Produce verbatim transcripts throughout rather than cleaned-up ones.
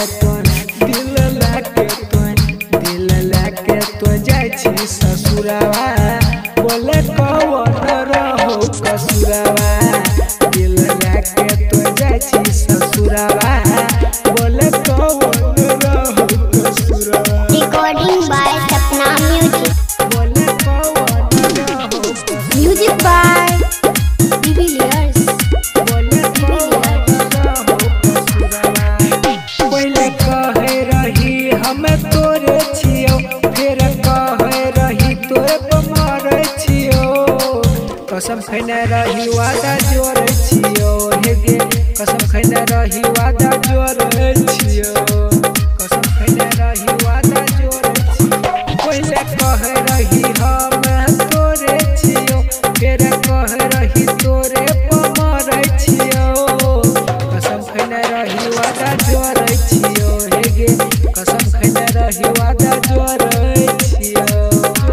तो दिल लाके तो दिल लाके तो जाय छी ससुरावा बोले कौन रहो कसुरावा दिल लाके तो जाय छी ससुरावा बोले कौन रहो कसुरावा। रिकॉर्डिंग बाय सपना म्यूजिक बोले कौन रहो म्यूजिक बाय डिविलियर्स बोले कौन रहो कसुरावा। पहले कहे रही हमें तोरे छियो फिर कहे रही तोरे पर मारे छियो कसम खैने रही वादा जोरे छियो हे गे कसम खैने रही वादा जोरे छियो कसम खैने रही वादा जोरे छियो। पहले कहे रही हमें तोरे छियो फिर कहे रही तोरे पर मारे छियो कसम खैने रही वादा जोरे छियो हे गे कसम खैने रही वादा जोरे छियो।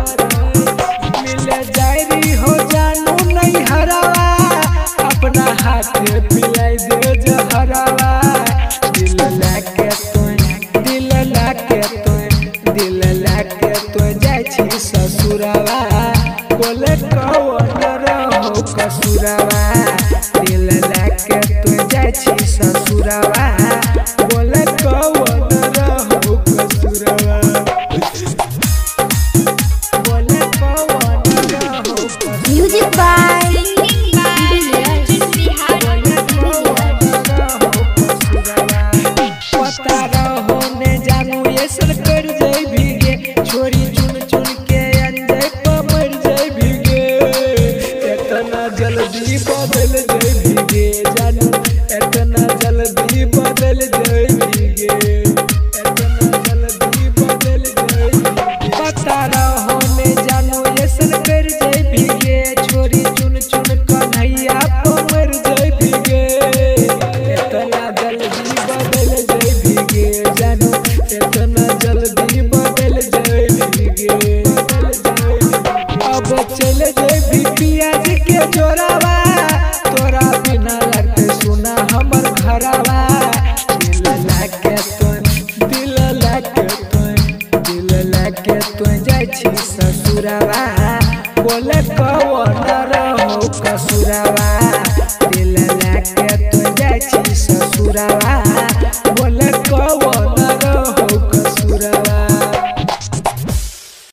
मिले जायरी हो जानू नहीं हरावा अपना हाथ पिलाई दे जहरावा दिल लाके तो दिल लाके तो दिल लाके तो जाय छी ससुरावा बोले कौन रहो कसुरावा दिल लाके तो जाय छी ससुरावा बोले कौन रहो कसुरावा बोले कौन रहो कसुरावा। म्यूजिक बाय डिविलियर्स पता रहो ने जानू ये सर कर जाय भीगे छोरी चुन चुन के अंजय पर मर जाय भीगे इतना जल्दी बदल जाय भीगे जानू इतना जल्दी बदल जाय भीगे इतना जल्दी बदल जाय भीगे। पता रहो ने जानू ये सर कर जाय भीगे छोरी चुन चुन कन्हैया पर मर जाय भीगे इतना जल्दी बदल जाय भीगे जानू इतना जल्दी बदल जाय भीगे। अब चले जाय भी पियाज के जोरावा तोरा बिना लगते सुना हमर घरावा दिल लाके तो दिल लाके तो दिल लाके तो जाय छी ससुरावा बोले